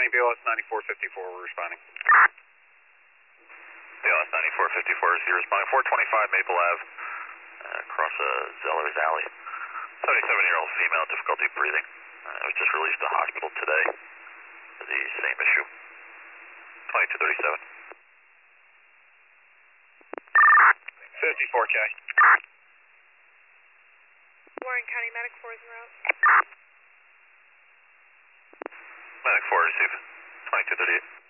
County, BLS 9454, we're responding. BLS 9454 is here responding. 425 Maple Ave, across Zeller's Alley. 77-year-old female, difficulty breathing. Was just released to the hospital today for the same issue. 2237. 54K. Warren County Medic 4 is en route. Medic 4 receive. 2238.